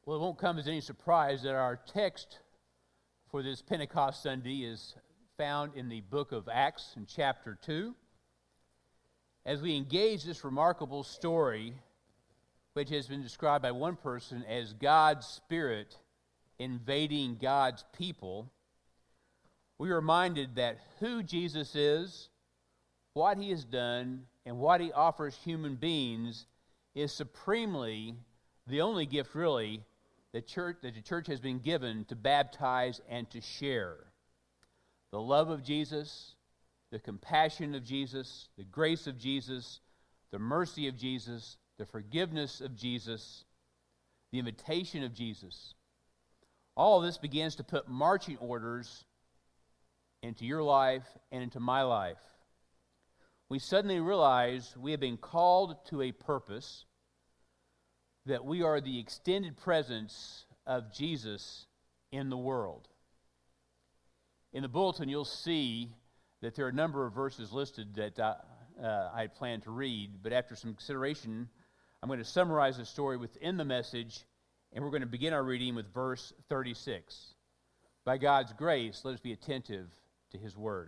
Well, it won't come as any surprise that our text for this Pentecost Sunday is found in the book of Acts in chapter 2. As we engage this remarkable story, which has been described by one person as God's Spirit invading God's people, we are reminded that who Jesus is, what he has done, and what he offers human beings is supremely the only gift, really, that the church has been given to baptize and to share. The love of Jesus, the compassion of Jesus, the grace of Jesus, the mercy of Jesus, the forgiveness of Jesus, the invitation of Jesus. All of this begins to put marching orders into your life and into my life. We suddenly realize we have been called to a purpose, that we are the extended presence of Jesus in the world. In the bulletin, you'll see that there are a number of verses listed that I plan to read, but after some consideration, I'm going to summarize the story within the message, and we're going to begin our reading with verse 36. By God's grace, let us be attentive to his word.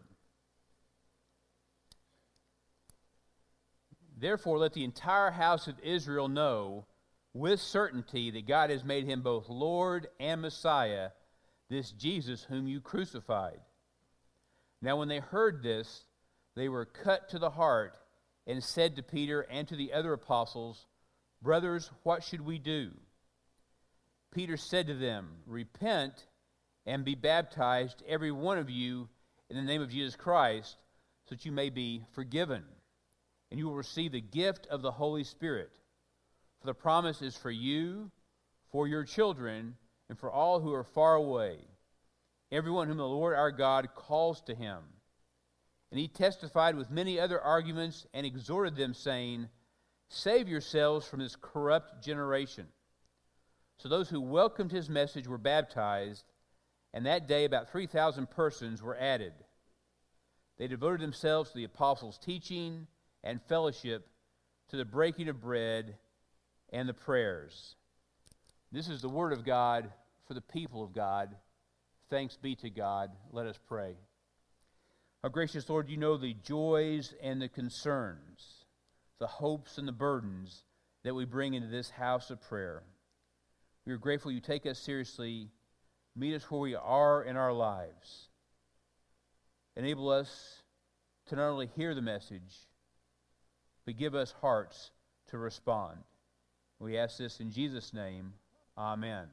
Therefore, let the entire house of Israel know with certainty that God has made him both Lord and Messiah, this Jesus whom you crucified. Now when they heard this, they were cut to the heart and said to Peter and to the other apostles, "Brothers, what should we do?" Peter said to them, "Repent and be baptized, every one of you, in the name of Jesus Christ, so that you may be forgiven, and you will receive the gift of the Holy Spirit. For the promise is for you, for your children, and for all who are far away, everyone whom the Lord our God calls to him." And he testified with many other arguments and exhorted them, saying, "Save yourselves from this corrupt generation." So those who welcomed his message were baptized, and that day about 3,000 persons were added. They devoted themselves to the apostles' teaching and fellowship, to the breaking of bread and the prayers. This is the word of God for the people of God. Thanks be to God. Let us pray. Our gracious Lord, you know the joys and the concerns, the hopes and the burdens that we bring into this house of prayer. We are grateful you take us seriously, meet us where we are in our lives. Enable us to not only hear the message, but give us hearts to respond. We ask this in Jesus' name. Amen.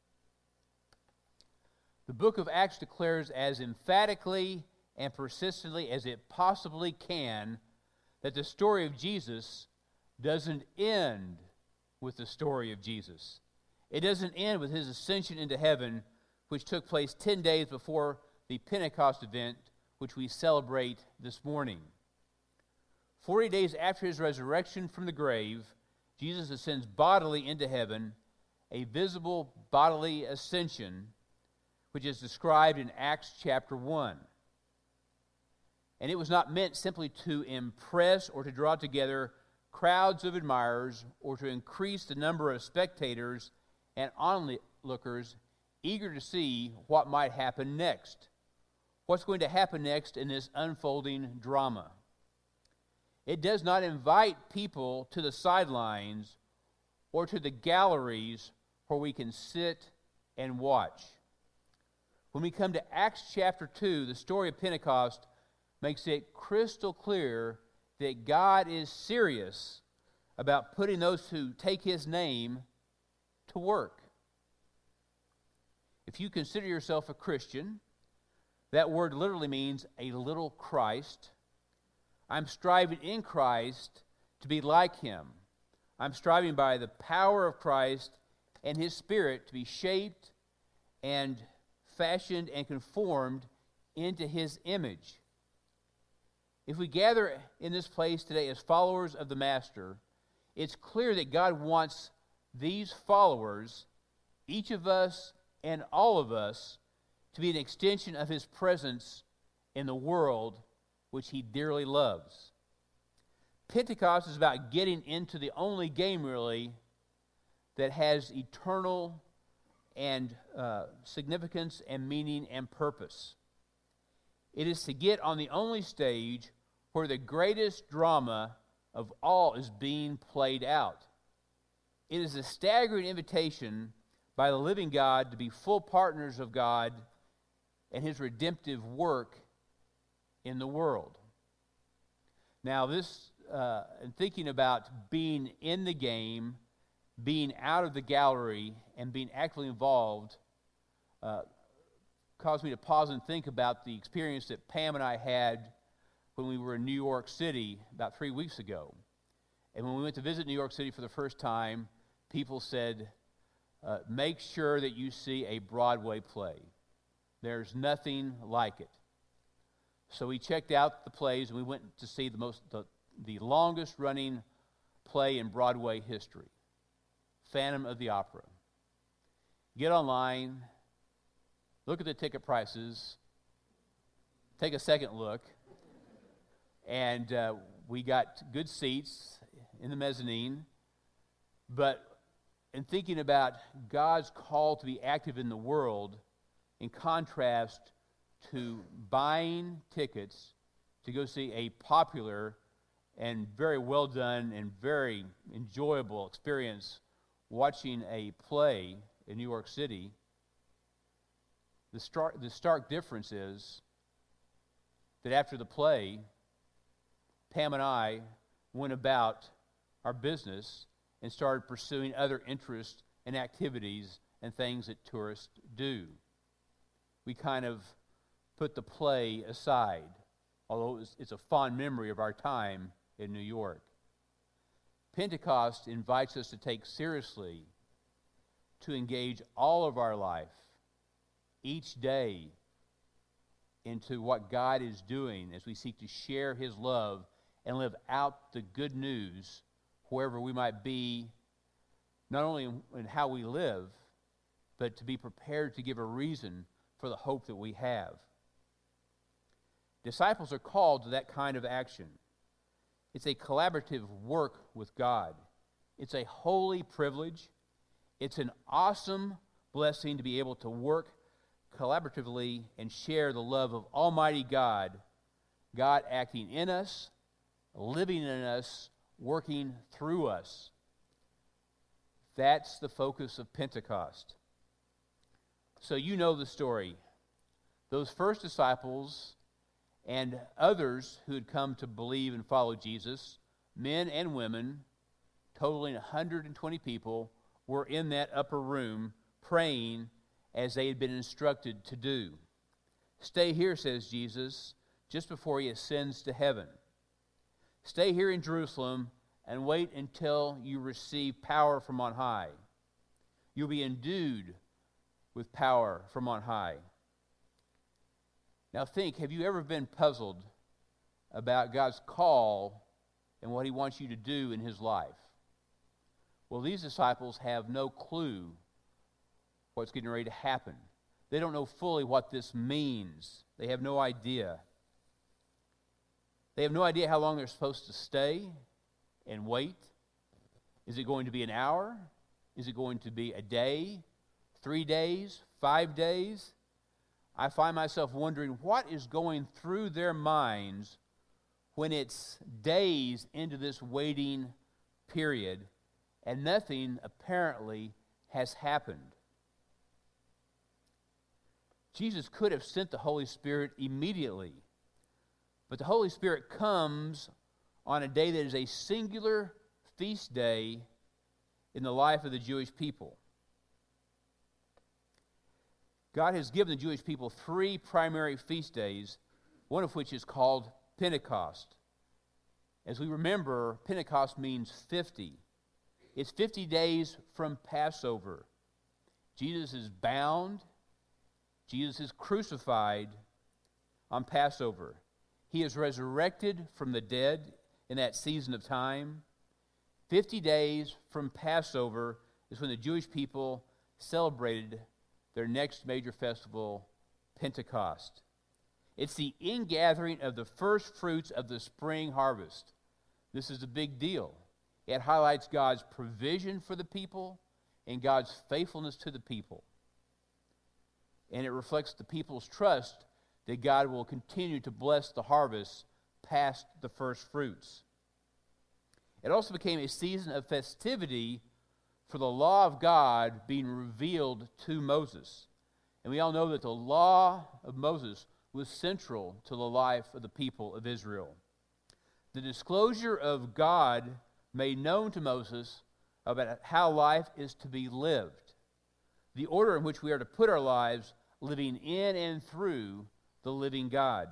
The book of Acts declares as emphatically and persistently as it possibly can that the story of Jesus doesn't end with the story of Jesus. It doesn't end with his ascension into heaven, which took place 10 days before the Pentecost event, which we celebrate this morning. 40 days after his resurrection from the grave, Jesus ascends bodily into heaven, a visible bodily ascension, which is described in Acts chapter 1. And it was not meant simply to impress or to draw together crowds of admirers or to increase the number of spectators and onlookers eager to see what might happen next. What's going to happen next in this unfolding drama? It does not invite people to the sidelines or to the galleries where we can sit and watch. When we come to Acts chapter 2, the story of Pentecost makes it crystal clear that God is serious about putting those who take his name to work. If you consider yourself a Christian, that word literally means a little Christ. I'm striving in Christ to be like him. I'm striving by the power of Christ and his Spirit to be shaped and fashioned and conformed into his image. If we gather in this place today as followers of the Master, it's clear that God wants these followers, each of us and all of us, to be an extension of his presence in the world which he dearly loves. Pentecost is about getting into the only game, really, that has eternal and significance and meaning and purpose. It is to get on the only stage where the greatest drama of all is being played out. It is a staggering invitation by the living God to be full partners of God and his redemptive work in the world. Now, this, and thinking about being in the game, being out of the gallery, and being actively involved, caused me to pause and think about the experience that Pam and I had when we were in New York City about 3 weeks ago. And when we went to visit New York City for the first time, people said, make sure that you see a Broadway play. There's nothing like it. So we checked out the plays, and we went to see the longest running play in Broadway history, Phantom of the Opera. Get online, look at the ticket prices, take a second look, and we got good seats in the mezzanine. But in thinking about God's call to be active in the world, in contrast to buying tickets to go see a popular and very well done and very enjoyable experience watching a play in New York City, the stark difference is that after the play, Pam and I went about our business and started pursuing other interests and activities and things that tourists do. We kind of put the play aside, although it's a fond memory of our time in New York. Pentecost invites us to take seriously, to engage all of our life, each day, into what God is doing as we seek to share his love and live out the good news wherever we might be, not only in how we live, but to be prepared to give a reason for the hope that we have. Disciples are called to that kind of action. It's a collaborative work with God. It's a holy privilege. It's an awesome blessing to be able to work collaboratively and share the love of Almighty God, God acting in us, living in us, working through us. That's the focus of Pentecost. So you know the story. Those first disciples and others who had come to believe and follow Jesus, men and women, totaling 120 people, were in that upper room praying as they had been instructed to do. Stay here, says Jesus, just before he ascends to heaven. Stay here in Jerusalem and wait until you receive power from on high. You'll be endued with power from on high. Now think, have you ever been puzzled about God's call and what he wants you to do in his life? Well, these disciples have no clue what's getting ready to happen. They don't know fully what this means. They have no idea. They have no idea how long they're supposed to stay and wait. Is it going to be an hour? Is it going to be a day? 3 days? 5 days? I find myself wondering what is going through their minds when it's days into this waiting period and nothing apparently has happened. Jesus could have sent the Holy Spirit immediately, but the Holy Spirit comes on a day that is a singular feast day in the life of the Jewish people. God has given the Jewish people 3 primary feast days, one of which is called Pentecost. As we remember, Pentecost means 50. It's 50 days from Passover. Jesus is bound. Jesus is crucified on Passover. He is resurrected from the dead in that season of time. 50 days from Passover is when the Jewish people celebrated their next major festival, Pentecost. It's the ingathering of the first fruits of the spring harvest. This is a big deal. It highlights God's provision for the people and God's faithfulness to the people. and it reflects the people's trust that God will continue to bless the harvest past the first fruits. It also became a season of festivity for the law of God being revealed to Moses. And we all know that the law of Moses was central to the life of the people of Israel. The disclosure of God made known to Moses about how life is to be lived, the order in which we are to put our lives living in and through the living God.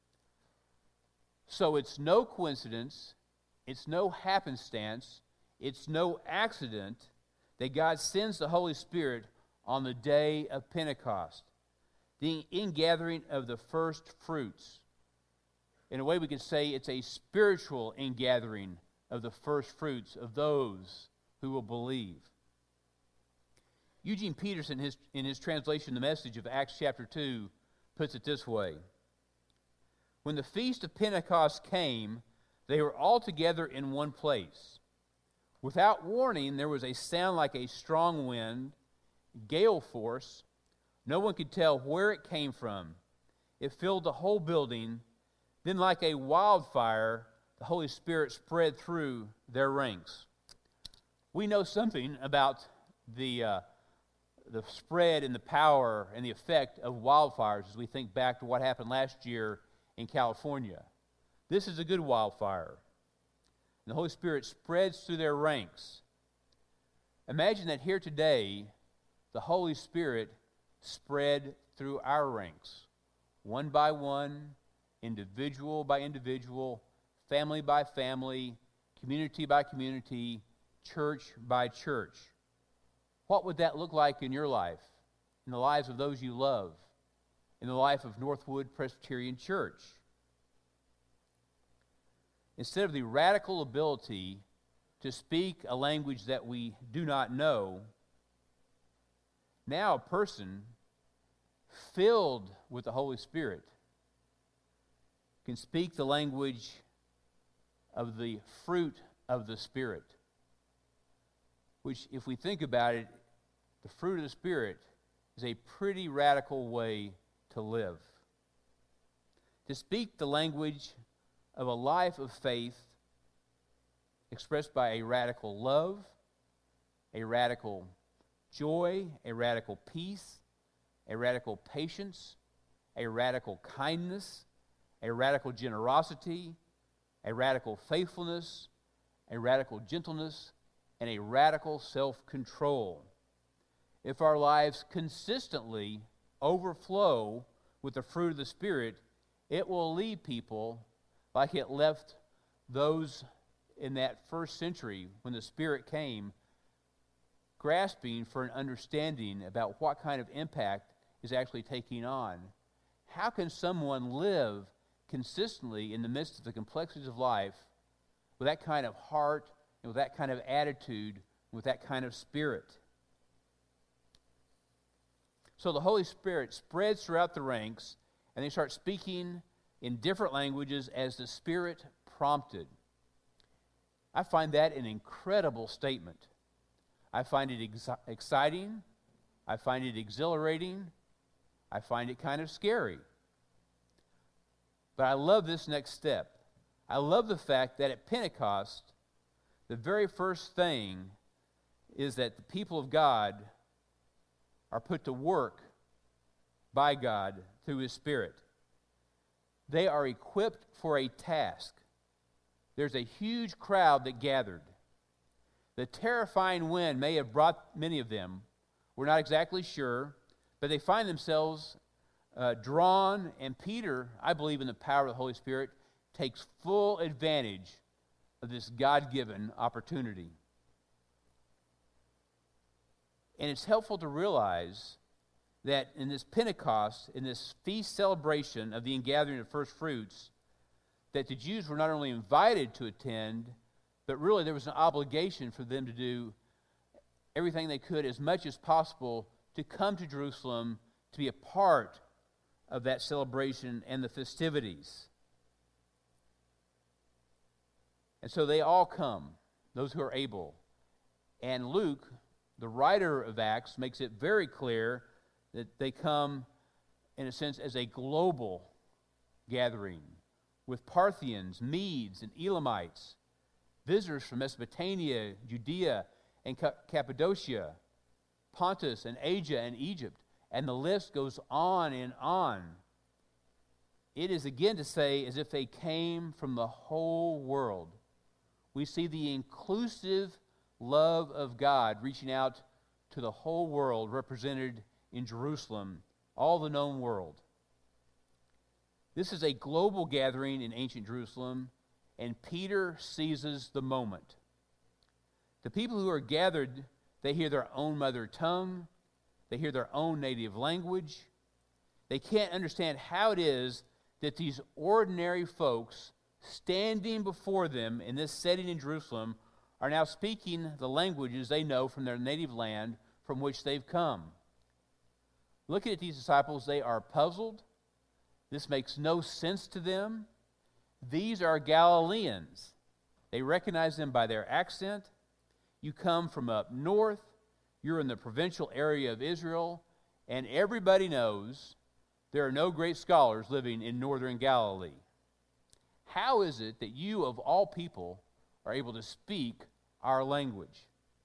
So it's no coincidence, it's no happenstance, it's no accident that God sends the Holy Spirit on the day of Pentecost, the ingathering of the first fruits. In a way, we could say it's a spiritual ingathering of the first fruits of those who will believe. Eugene Peterson, in his translation, The Message of Acts chapter 2, puts it this way. When the feast of Pentecost came, they were all together in one place. Without warning, there was a sound like a strong wind, gale force. No one could tell where it came from. It filled the whole building. Then, like a wildfire, the Holy Spirit spread through their ranks. We know something about the spread and the power and the effect of wildfires as we think back to what happened last year in California. This is a good wildfire. And the Holy Spirit spreads through their ranks. Imagine that here today, the Holy Spirit spread through our ranks, one by one, individual by individual, family by family, community by community, church by church. What would that look like in your life, in the lives of those you love, in the life of Northwood Presbyterian Church? Instead of the radical ability to speak a language that we do not know, now a person filled with the Holy Spirit can speak the language of the fruit of the Spirit, which, if we think about it, the fruit of the Spirit is a pretty radical way to live. To speak the language of a life of faith expressed by a radical love, a radical joy, a radical peace, a radical patience, a radical kindness, a radical generosity, a radical faithfulness, a radical gentleness, and a radical self-control. If our lives consistently overflow with the fruit of the Spirit, it will lead people like it left those in that first century when the Spirit came, grasping for an understanding about what kind of impact is actually taking on. How can someone live consistently in the midst of the complexities of life with that kind of heart and with that kind of attitude, with that kind of spirit? So the Holy Spirit spreads throughout the ranks, and they start speaking in different languages as the Spirit prompted. I find that an incredible statement. I find it exciting. I find it exhilarating. I find it kind of scary. But I love this next step. I love the fact that at Pentecost, the very first thing is that the people of God are put to work by God through His Spirit. They are equipped for a task. There's a huge crowd that gathered. The terrifying wind may have brought many of them. We're not exactly sure, but they find themselves drawn, and Peter, I believe in the power of the Holy Spirit, takes full advantage of this God-given opportunity. And it's helpful to realize that in this Pentecost, in this feast celebration of the ingathering of first fruits, that the Jews were not only invited to attend, but really there was an obligation for them to do everything they could, as much as possible, to come to Jerusalem to be a part of that celebration and the festivities. And so they all come, those who are able. And Luke, the writer of Acts, makes it very clear that they come in a sense, as a global gathering with Parthians, Medes, and Elamites, visitors from Mesopotamia, Judea, and Cappadocia, Pontus and Asia and Egypt, and the list goes on and on. It is again to say as if they came from the whole world. We see the inclusive love of God reaching out to the whole world, represented in Jerusalem, all the known world. This is a global gathering in ancient Jerusalem, and Peter seizes the moment. The people who are gathered, they hear their own mother tongue, they hear their own native language. They can't understand how it is that these ordinary folks standing before them in this setting in Jerusalem are now speaking the languages they know from their native land from which they've come. Looking at these disciples, they are puzzled. This makes no sense to them. These are Galileans. They recognize them by their accent. You come from up north. You're in the provincial area of Israel. And everybody knows there are no great scholars living in northern Galilee. How is it that you, of all people, are able to speak our language?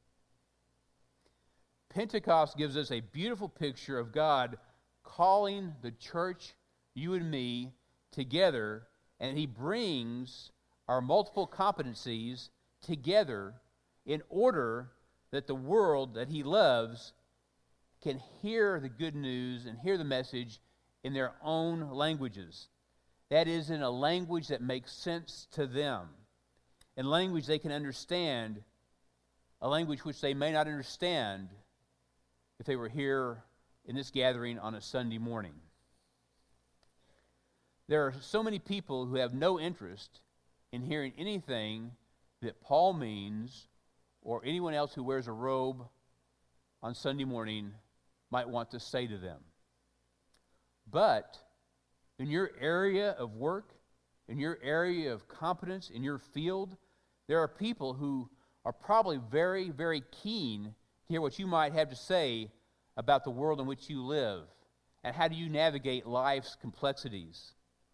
Pentecost gives us a beautiful picture of God calling the church, you and me, together, and He brings our multiple competencies together in order that the world that He loves can hear the good news and hear the message in their own languages. That is, in a language that makes sense to them, in language they can understand, a language which they may not understand if they were here in this gathering on a Sunday morning. There are so many people who have no interest in hearing anything that Paul means or anyone else who wears a robe on Sunday morning might want to say to them. But in your area of work, in your area of competence, in your field, there are people who are probably very, very keen to hear what you might have to say about the world in which you live and how do you navigate life's complexities.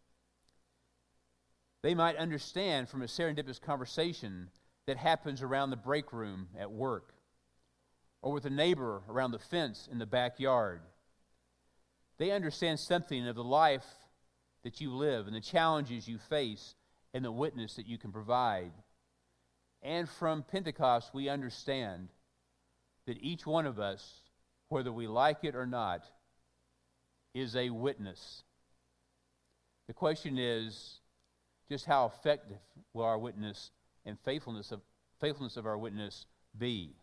They might understand from a serendipitous conversation that happens around the break room at work or with a neighbor around the fence in the backyard. They understand something of the life that you live and the challenges you face and the witness that you can provide. And from Pentecost, we understand that each one of us, whether we like it or not, is a witness. The question is just how effective will our witness and faithfulness of our witness be?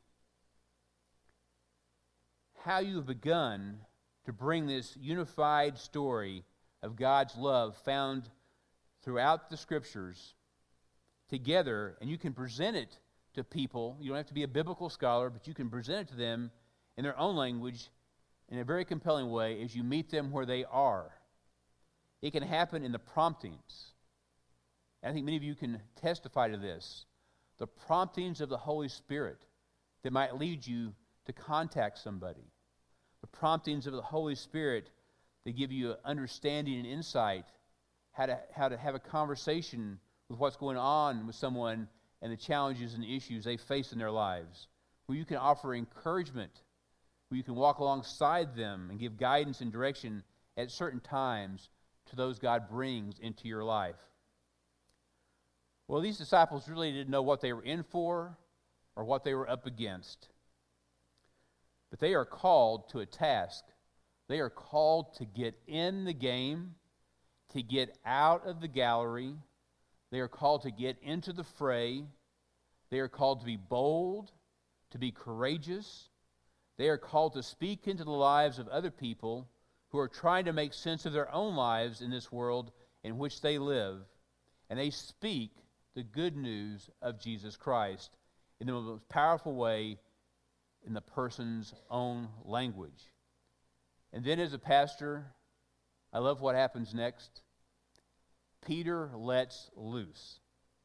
How you have begun to bring this unified story of God's love found throughout the Scriptures together, and you can present it to people. You don't have to be a biblical scholar, but you can present it to them in their own language in a very compelling way as you meet them where they are. It can happen in the promptings. And I think many of you can testify to this. The promptings of the Holy Spirit that might lead you to contact somebody. The promptings of the Holy Spirit that give you understanding and insight, how to have a conversation with what's going on with someone and the challenges and issues they face in their lives, where you can offer encouragement, where you can walk alongside them and give guidance and direction at certain times to those God brings into your life. Well, these disciples really didn't know what they were in for or what they were up against. But they are called to a task. They are called to get in the game, to get out of the gallery. They are called to get into the fray. They are called to be bold, to be courageous. They are called to speak into the lives of other people who are trying to make sense of their own lives in this world in which they live. And they speak the good news of Jesus Christ in the most powerful way in the person's own language. And then as a pastor, I love what happens next. Peter lets loose.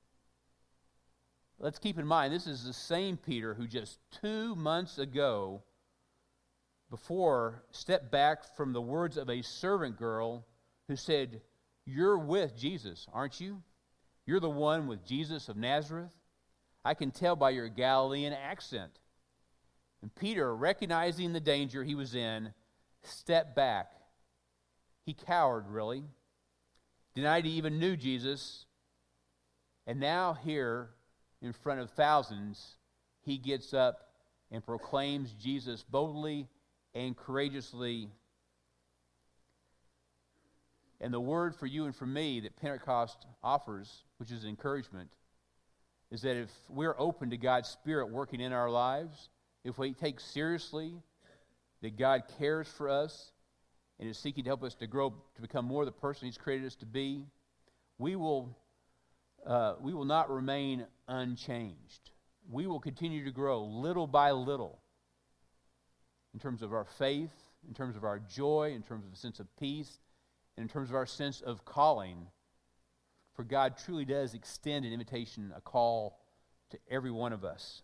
Let's keep in mind, this is the same Peter who just 2 months ago, before stepped back from the words of a servant girl who said, "You're with Jesus, aren't you? You're the one with Jesus of Nazareth. I can tell by your Galilean accent." And Peter, recognizing the danger he was in, stepped back. He cowered, really. Denied he even knew Jesus. And now here, in front of thousands, he gets up and proclaims Jesus boldly and courageously. And the word for you and for me that Pentecost offers, which is encouragement, is that if we're open to God's Spirit working in our lives, if we take seriously that God cares for us and is seeking to help us to grow, to become more the person He's created us to be, we will not remain unchanged. We will continue to grow little by little in terms of our faith, in terms of our joy, in terms of a sense of peace, and in terms of our sense of calling. For God truly does extend an invitation, a call to every one of us.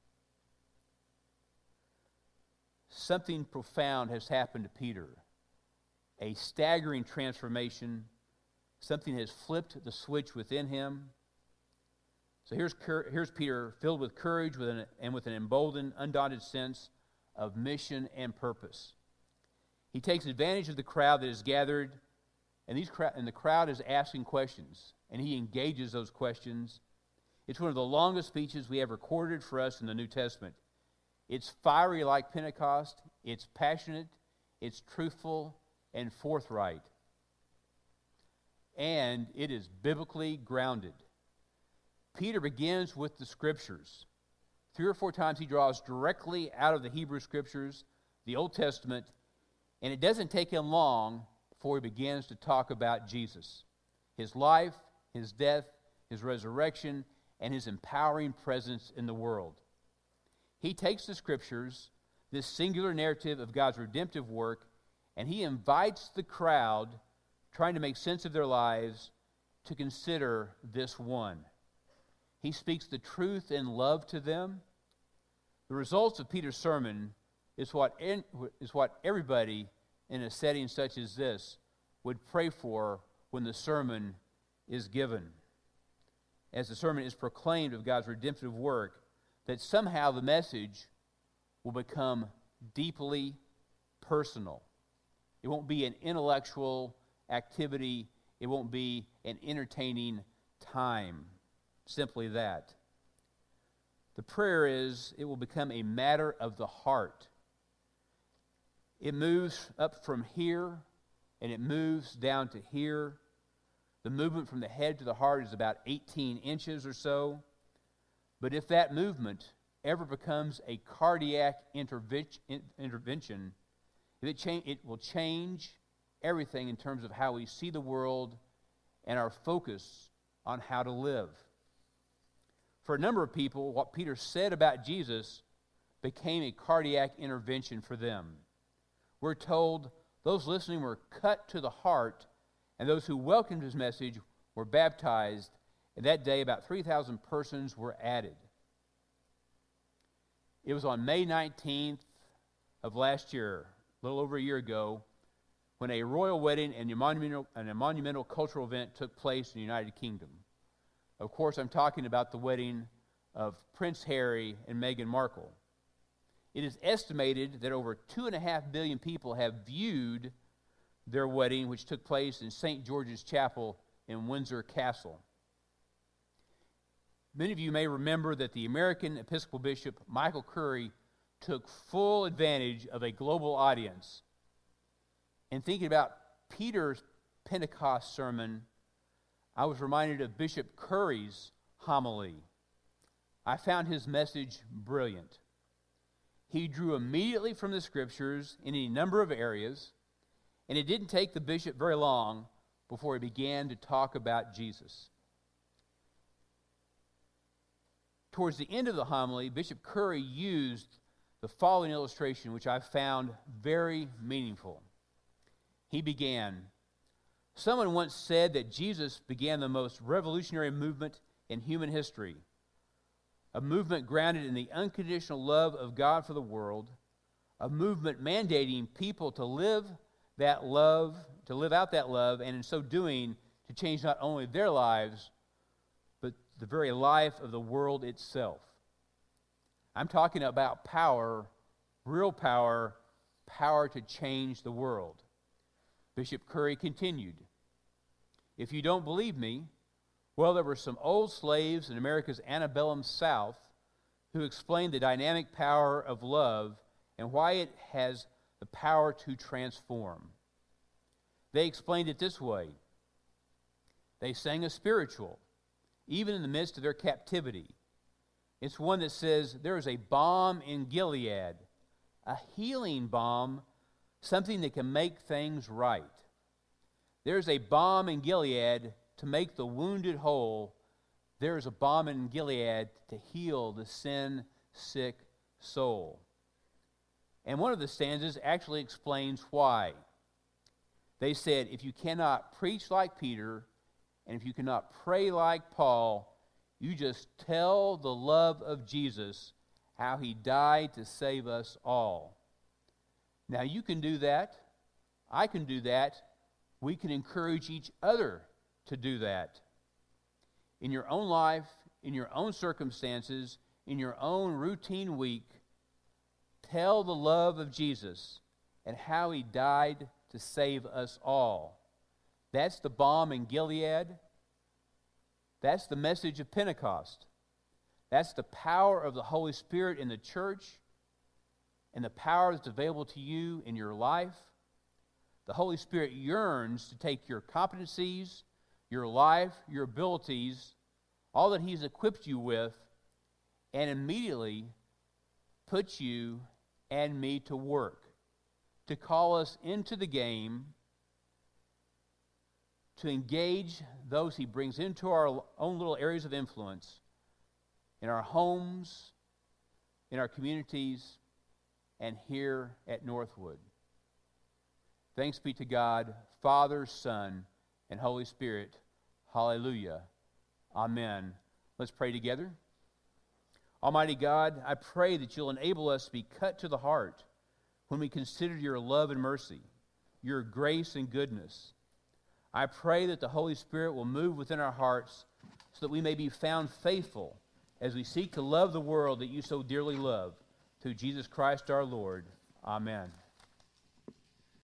Something profound has happened to Peter. A staggering transformation. Something has flipped the switch within him. So here's Peter, filled with courage and with an emboldened, undaunted sense of mission and purpose. He takes advantage of the crowd that is gathered, and the crowd is asking questions, and he engages those questions. It's one of the longest speeches we have recorded for us in the New Testament. It's fiery like Pentecost, it's passionate, it's truthful and forthright, and it is biblically grounded. Peter begins with the Scriptures. 3 or 4 times he draws directly out of the Hebrew Scriptures, the Old Testament, and it doesn't take him long before he begins to talk about Jesus, His life, His death, His resurrection, and His empowering presence in the world. He takes the Scriptures, this singular narrative of God's redemptive work, and he invites the crowd, trying to make sense of their lives, to consider this one. He speaks the truth in love to them. The results of Peter's sermon is what everybody in a setting such as this would pray for when the sermon is given. As the sermon is proclaimed of God's redemptive work, that somehow the message will become deeply personal. It won't be an intellectual activity. It won't be an entertaining time. Simply that. The prayer is, it will become a matter of the heart. It moves up from here, and it moves down to here. The movement from the head to the heart is about 18 inches or so. But if that movement ever becomes a cardiac intervention, it will change everything in terms of how we see the world and our focus on how to live. For a number of people, what Peter said about Jesus became a cardiac intervention for them. We're told those listening were cut to the heart, and those who welcomed his message were baptized, and that day about 3,000 persons were added. It was on May 19th of last year, a little over a year ago, when a royal wedding and a monumental cultural event took place in the United Kingdom. Of course, I'm talking about the wedding of Prince Harry and Meghan Markle. It is estimated that over 2.5 billion people have viewed their wedding, which took place in St. George's Chapel in Windsor Castle. Many of you may remember that the American Episcopal Bishop Michael Curry took full advantage of a global audience. And thinking about Peter's Pentecost sermon, I was reminded of Bishop Curry's homily. I found his message brilliant. He drew immediately from the Scriptures in a number of areas, and it didn't take the bishop very long before he began to talk about Jesus. Towards the end of the homily, Bishop Curry used the following illustration, which I found very meaningful. He began, "Someone once said that Jesus began the most revolutionary movement in human history, a movement grounded in the unconditional love of God for the world, a movement mandating people to live that love, to live out that love, and in so doing, to change not only their lives, but the very life of the world itself. I'm talking about power, real power, power to change the world. Bishop Curry continued, "If you don't believe me, well, there were some old slaves in America's antebellum South who explained the dynamic power of love and why it has the power to transform. They explained it this way. They sang a spiritual, even in the midst of their captivity. It's one that says, there is a balm in Gilead, a healing balm, something that can make things right. There's a balm in Gilead to make the wounded whole. There is a balm in Gilead to heal the sin-sick soul." And one of the stanzas actually explains why. They said, if you cannot preach like Peter, and if you cannot pray like Paul, you just tell the love of Jesus, how he died to save us all. Now you can do that. I can do that. We can encourage each other to do that. In your own life, in your own circumstances, in your own routine week, tell the love of Jesus and how he died to save us all. That's the balm in Gilead. That's the message of Pentecost. That's the power of the Holy Spirit in the church and the power that's available to you in your life. The Holy Spirit yearns to take your competencies, your life, your abilities, all that he's equipped you with, and immediately put you and me to work, to call us into the game, to engage those he brings into our own little areas of influence, in our homes, in our communities, and here at Northwood. Thanks be to God, Father, Son, and Holy Spirit. Hallelujah. Amen. Let's pray together. Almighty God, I pray that you'll enable us to be cut to the heart when we consider your love and mercy, your grace and goodness. I pray that the Holy Spirit will move within our hearts so that we may be found faithful as we seek to love the world that you so dearly love. Through Jesus Christ our Lord. Amen.